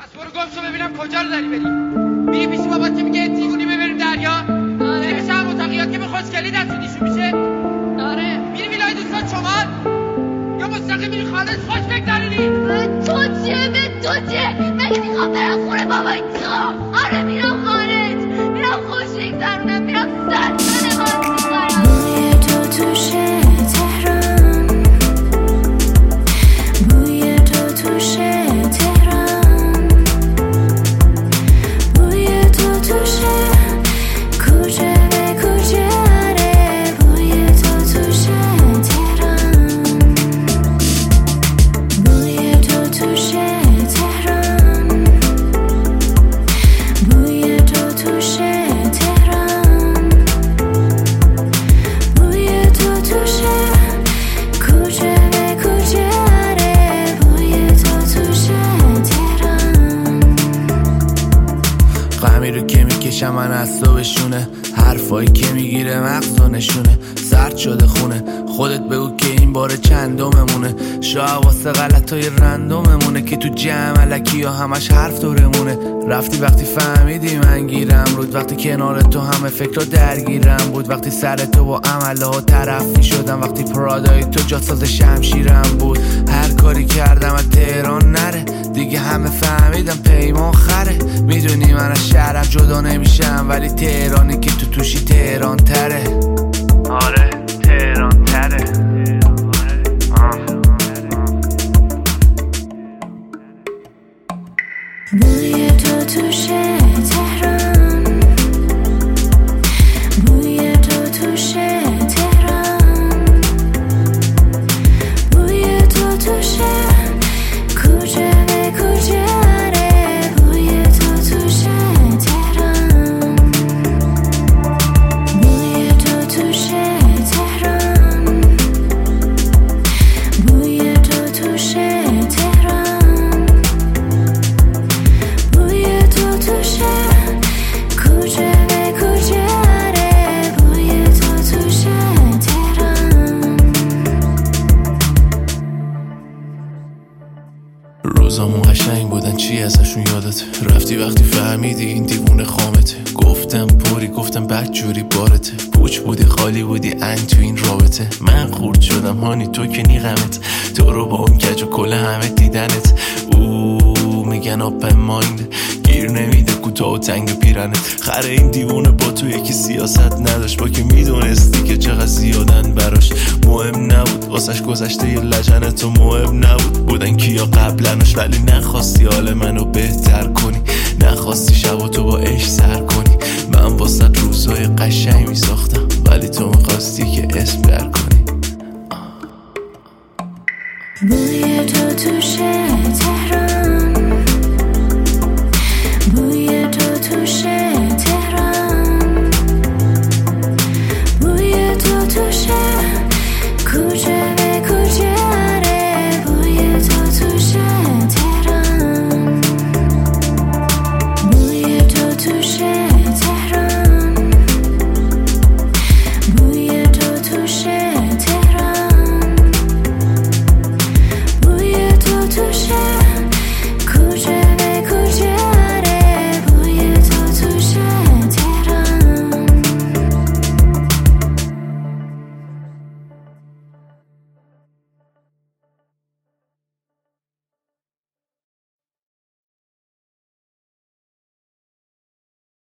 برو گم شو ببینم کجا رو داری بری. میری پیش بابات که میگه دیوونی ببریم دریا؟ میری پیش هم متقیات که به خوشگلی دستشون میشه؟ آره. میری ویلای دوستان شمال یا مستقیم میری خالص خوش بگذرونی؟ به تو چیه مگه میخوام برم خونه بابا اینجا؟ آره میرم خالص، میرم خوش بگذرونم، میرم سرزن ما میذارم. بوی تو توشه تهران، بوی تو توشه تهران، بوی تو توشه کوچه به کوچه، آره بوی تو توشه تهران، بوی تو توشه تهران، بوی تو توشه تهران، بوی تو توشه کوچه به کوچه، آره بوی تو توشه تهران. غمی رو که میکشم من از تو بشونه، حرفایی که میگیره مغز و نشونه، سرد شده خونه خودت بگو که این بار چندممونه، شاید واسه غلطای رندوممونه که تو جمع الکی یا همش حرف دورمونه. رفتی وقتی فهمیدی من گیرم رود، وقتی کنار تو همه فکر درگیرم بود، وقتی سر تو با عمله ها طرفی شدم، وقتی پرادای تو جاساز شمشیرم بود. هر کاری کردم از تهران نره دیگه، همه فهمیدم پیمان خره. میدونی من از شهرم جدا نمیشم، ولی تهرانی که تو توشی تهران تره. آره تهران تره. بوی تو توشه تهران، بوی تو توشه تهران، بوی تو توشه کوچه به کوچه، آره بوی تو توشه تهران، بوی تو توشه تهران، بوی تو توشه تهران، بوی تو توشه کوچه به کوچه، آره بوی تو توشه تهران. روزامون قشنگ بودن چی ازشون یادت رفتی وقتی فهمیدی این دیوونه خامته. گفتم پوری گفتم بدجوری بارته، پوچ بودی خالی بودی ان تو این رابطه. من خورد شدم هانی تو که نیغمت، تو رو با اون کج و کل همه دیدنت. میگن آپن مایند گیر نمیده کوتاه و تنگ پیرنت. خره این دیوونه با تو یکی سیاست نداشت، با که میدونستی که چقدر زیادن براش. مهم نبود واسش گذشته یه لجن تو، مهم نبود بودن کیا قبلنش، ولی نخواستی حال منو بهتر کنی، نخواستی شب تو با عشق سر کنی. من واسه روزهای قشنگ میساختم، ولی تو میخواستی که اسم در کنی. بوی تو توشه تهران.